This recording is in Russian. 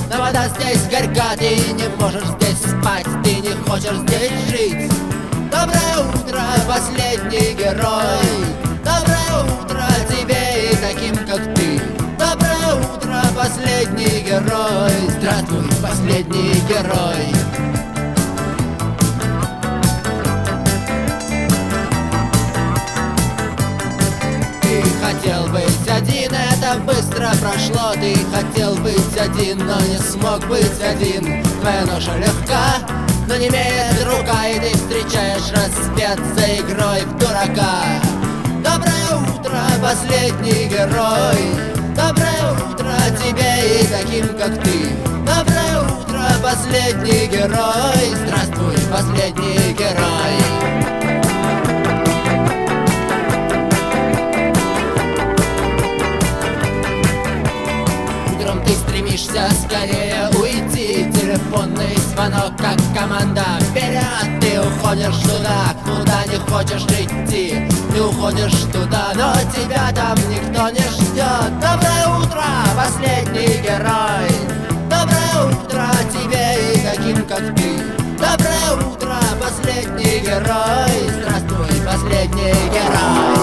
Но вода здесь горька, ты не можешь здесь спать, ты не хочешь здесь жить. Доброе утро, последний герой. Доброе утро тебе и таким, как ты. Доброе утро, последний герой. Здравствуй, последний герой. Ты хотел быть один, это быстро прошло. Ты хотел быть один, но не смог быть один. Твоя ноша легка, но не имеет рука, и ты встречаешь рассвет за игрой в дурака. Доброе утро, последний герой. Доброе утро тебе и таким, как ты. Доброе утро, последний герой. Здравствуй, последний герой. Утром ты стремишься скорее уйти. Телефонный звонок, как команда вперед. Ты уходишь туда, куда не хочешь идти. Ты уходишь туда, но тебя там никто не ждет. Доброе утро, последний герой. Доброе утро тебе и таким, как ты. Доброе утро, последний герой. Здравствуй, последний герой.